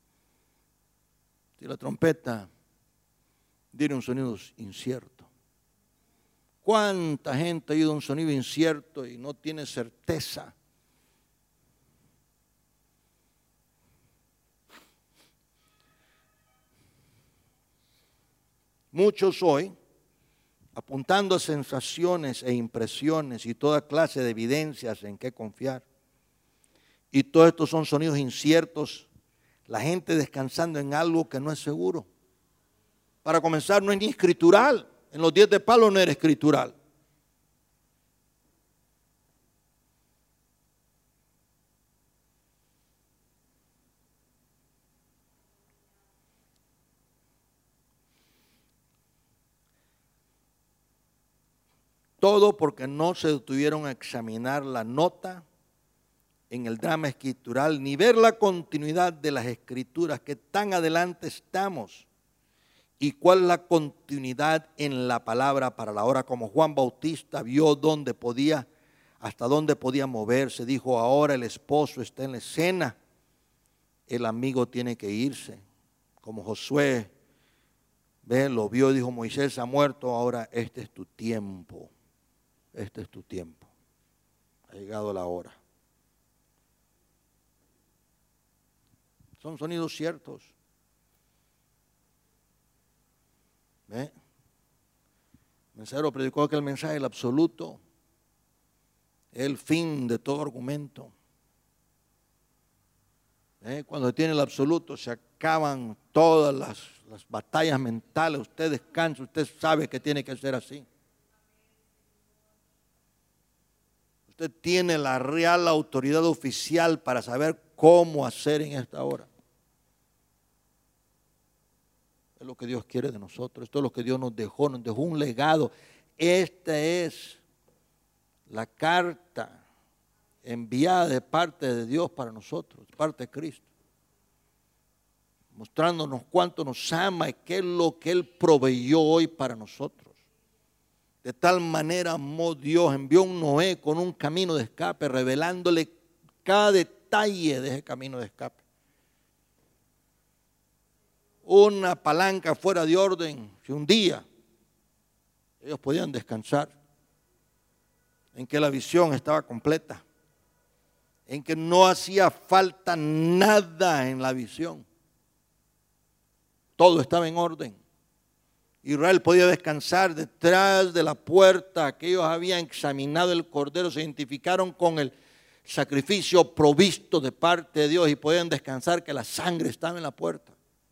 Si la trompeta diera un sonido incierto. ¿Cuánta gente ha oído un sonido incierto y no tiene certeza? Muchos hoy, apuntando a sensaciones e impresiones y toda clase de evidencias en qué confiar. Y todos estos son sonidos inciertos. La gente descansando en algo que no es seguro. Para comenzar, no es ni escritural. En los diez de palo no era escritural. Todo porque no se detuvieron a examinar la nota en el drama escritural, ni ver la continuidad de las escrituras, que tan adelante estamos, y cuál es la continuidad en la palabra para la hora, como Juan Bautista vio dónde podía, hasta dónde podía moverse, dijo, ahora el esposo está en la escena, el amigo tiene que irse, como Josué, ve, lo vio y dijo, Moisés ha muerto, ahora este es tu tiempo, este es tu tiempo, ha llegado la hora. Son sonidos ciertos. ¿Ve? El mensajero predicó aquel mensaje, el absoluto, el fin de todo argumento. ¿Ve? Cuando se tiene el absoluto se acaban todas las, las batallas mentales. Usted descansa, usted sabe que tiene que ser así. Usted tiene la real autoridad oficial para saber cómo hacer en esta hora. Es lo que Dios quiere de nosotros. Esto es lo que Dios nos dejó, nos dejó un legado. Esta es la carta enviada de parte de Dios para nosotros, de parte de Cristo, mostrándonos cuánto nos ama y qué es lo que Él proveyó hoy para nosotros. De tal manera amó Dios, envió un Noé con un camino de escape, revelándole cada detalle de ese camino de escape. Una palanca fuera de orden, si un día ellos podían descansar, en que la visión estaba completa, en que no hacía falta nada en la visión, todo estaba en orden. Israel podía descansar detrás de la puerta que ellos habían examinado el cordero, se identificaron con el sacrificio provisto de parte de Dios y podían descansar que la sangre estaba en la puerta.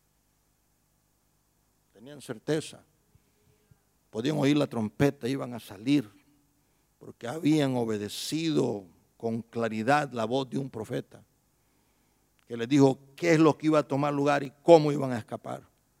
Tenían certeza, podían oír la trompeta, iban a salir, porque habían obedecido con claridad la voz de un profeta, que les dijo qué es lo que iba a tomar lugar y cómo iban a escapar.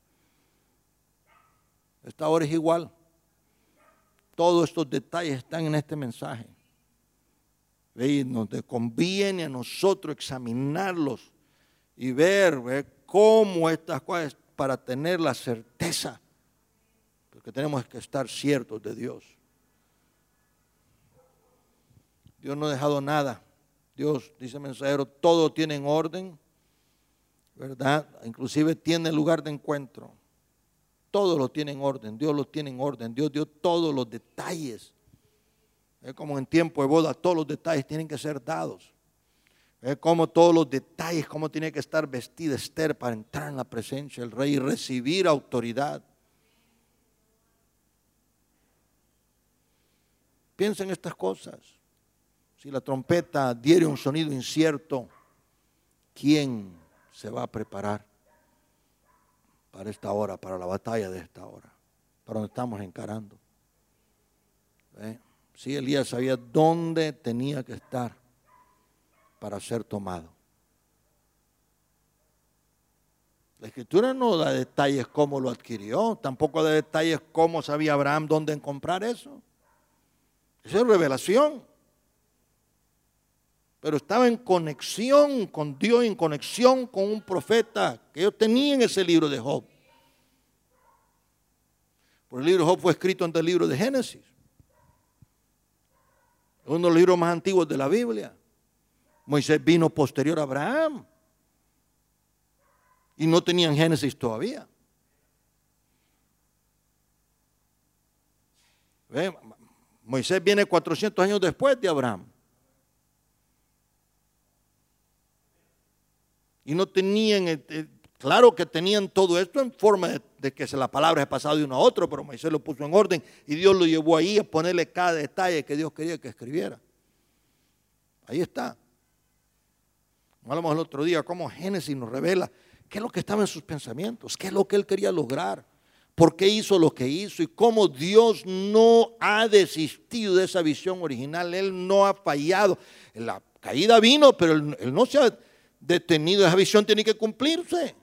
Esta hora es igual, todos estos detalles están en este mensaje. Y nos conviene a nosotros examinarlos y ver, ver cómo estas cosas, para tener la certeza, porque tenemos que estar ciertos de Dios. Dios no ha dejado nada. Dios, dice el mensajero, todo tiene en orden, ¿verdad? Inclusive tiene lugar de encuentro. Todo lo tiene en orden, Dios lo tiene en orden. Dios dio todos los detalles. Es como en tiempo de boda, todos los detalles tienen que ser dados. Es como todos los detalles, cómo tiene que estar vestida Esther para entrar en la presencia del rey y recibir autoridad. Piensa en estas cosas. Si la trompeta diere un sonido incierto, ¿quién se va a preparar para esta hora, para la batalla de esta hora, para donde estamos encarando? ¿Eh? Sí, Elías sabía dónde tenía que estar para ser tomado. La Escritura no da detalles cómo lo adquirió, tampoco da detalles cómo sabía Abraham dónde comprar eso. Esa es revelación. Pero estaba en conexión con Dios, en conexión con un profeta que ellos tenían ese libro de Job. Porque el libro de Job fue escrito antes del libro de Génesis. Es uno de los libros más antiguos de la Biblia. Moisés vino posterior a Abraham y no tenían Génesis todavía. ¿Ve? Moisés viene cuatrocientos años después de Abraham. Y no tenían, eh, claro que tenían todo esto en forma de, de que la palabra se pasado de uno a otro, pero Moisés lo puso en orden y Dios lo llevó ahí a ponerle cada detalle que Dios quería que escribiera. Ahí está. Hablamos el otro día cómo Génesis nos revela qué es lo que estaba en sus pensamientos, qué es lo que él quería lograr, por qué hizo lo que hizo y cómo Dios no ha desistido de esa visión original. Él no ha fallado. La caída vino, pero él, él no se ha detenido. Esa visión tiene que cumplirse.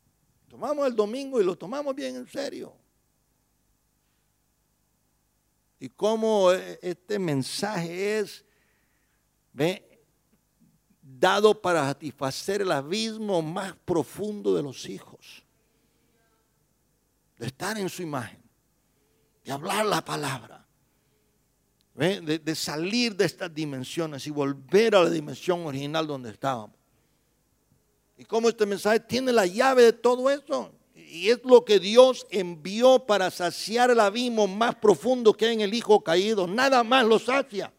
Tomamos el domingo y lo tomamos bien en serio. Y cómo este mensaje es, ¿ve?, dado para satisfacer el abismo más profundo de los hijos. De estar en su imagen, de hablar la palabra, ¿ve?, de, de salir de estas dimensiones y volver a la dimensión original donde estábamos. Y cómo este mensaje tiene la llave de todo eso. Y es lo que Dios envió para saciar el abismo más profundo que hay en el hijo caído. Nada más lo sacia.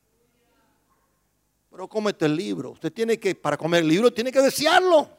Pero cómete el libro. Usted tiene que, para comer el libro, tiene que desearlo.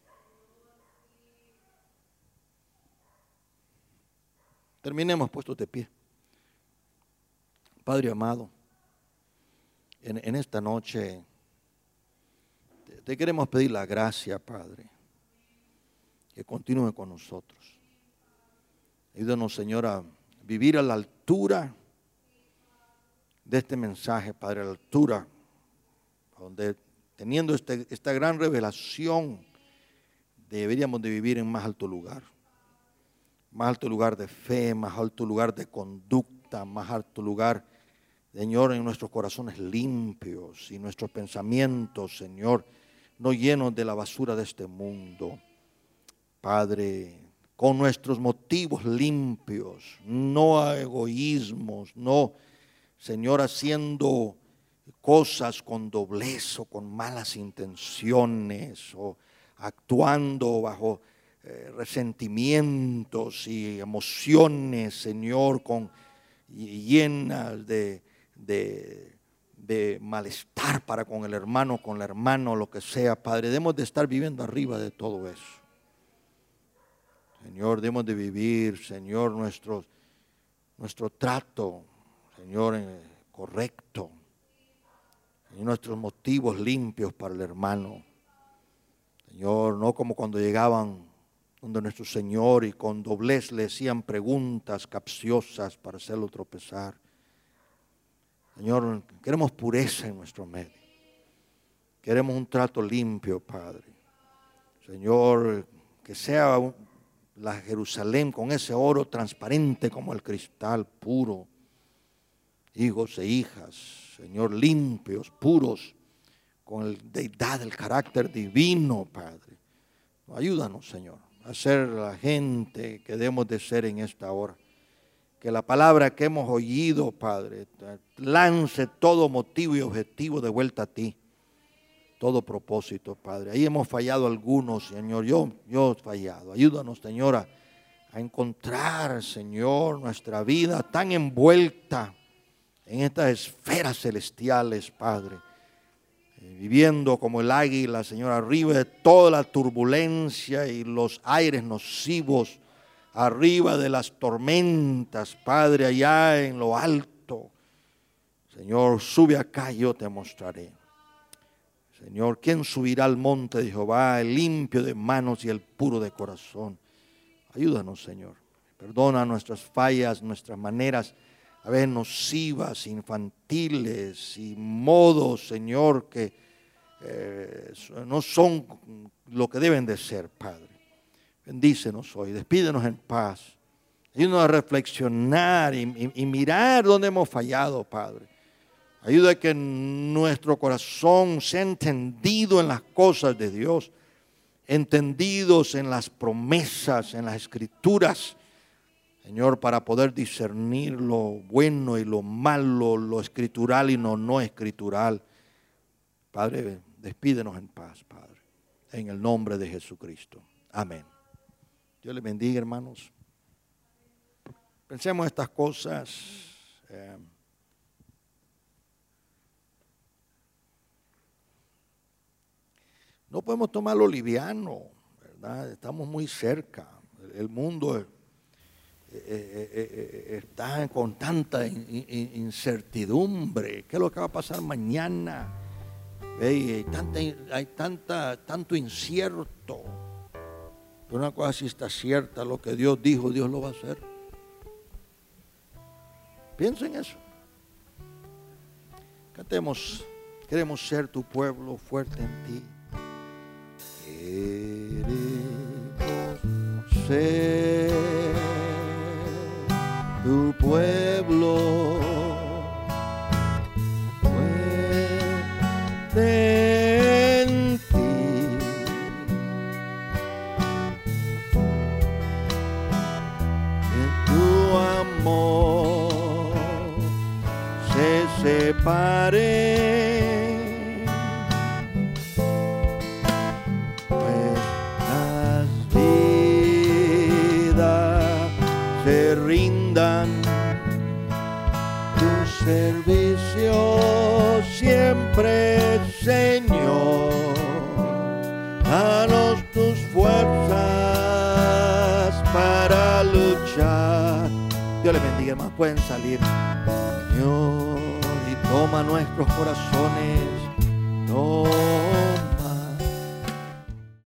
Terminemos puestos de pie. Padre amado, en, en esta noche te, te queremos pedir la gracia, Padre, que continúe con nosotros. Ayúdanos, Señor, a vivir a la altura de este mensaje, Padre, a la altura donde, teniendo este, esta gran revelación, deberíamos de vivir en más alto lugar. Más alto lugar de fe, más alto lugar de conducta, más alto lugar, Señor, en nuestros corazones limpios y nuestros pensamientos, Señor, no llenos de la basura de este mundo. Padre, con nuestros motivos limpios, no a egoísmos, no, Señor, haciendo cosas con doblez o con malas intenciones o actuando bajo eh, resentimientos y emociones, Señor, con llenas de, de, de malestar para con el hermano, con la hermana o lo que sea. Padre, debemos de estar viviendo arriba de todo eso. Señor, debemos de vivir, Señor, nuestro, nuestro trato, Señor, eh, correcto. Y nuestros motivos limpios para el hermano. Señor, no como cuando llegaban donde nuestro Señor y con doblez le hacían preguntas capciosas para hacerlo tropezar. Señor, queremos pureza en nuestro medio. Queremos un trato limpio, Padre. Señor, que sea la Jerusalén con ese oro transparente como el cristal, puro. Hijos e hijas, Señor, limpios, puros, con la deidad, el carácter divino, Padre. Ayúdanos, Señor, a ser la gente que debemos de ser en esta hora. Que la palabra que hemos oído, Padre, lance todo motivo y objetivo de vuelta a ti. Todo propósito, Padre. Ahí hemos fallado algunos, Señor. Yo, yo he fallado. Ayúdanos, Señor, a, a encontrar, Señor, nuestra vida tan envuelta en estas esferas celestiales, Padre, eh, viviendo como el águila, Señor, arriba de toda la turbulencia y los aires nocivos, arriba de las tormentas, Padre, allá en lo alto. Señor, sube acá y yo te mostraré. Señor, ¿quién subirá al monte de Jehová, el limpio de manos y el puro de corazón? Ayúdanos, Señor. Perdona nuestras fallas, nuestras maneras a veces nocivas, infantiles y modos, Señor, que eh, no son lo que deben de ser, Padre. Bendícenos hoy, despídenos en paz. Ayúdanos a reflexionar y, y, y mirar dónde hemos fallado, Padre. Ayuda a que nuestro corazón sea entendido en las cosas de Dios, entendidos en las promesas, en las escrituras, Señor, para poder discernir lo bueno y lo malo, lo escritural y lo no escritural. Padre, despídenos en paz, Padre, en el nombre de Jesucristo. Amén. Dios les bendiga, hermanos. Pensemos estas cosas. Eh, no podemos tomarlo liviano, ¿verdad? Estamos muy cerca. El mundo es, Eh, eh, eh, está con tanta in, in, incertidumbre. ¿Qué es lo que va a pasar mañana? Hay, tanta, hay tanta, tanto incierto. Pero una cosa sí está cierta: lo que Dios dijo, Dios lo va a hacer. Piensa en eso. Cantemos: queremos ser tu pueblo fuerte en ti. Queremos ser tu pueblo pueden salir. Señor, y toma nuestros corazones. Toma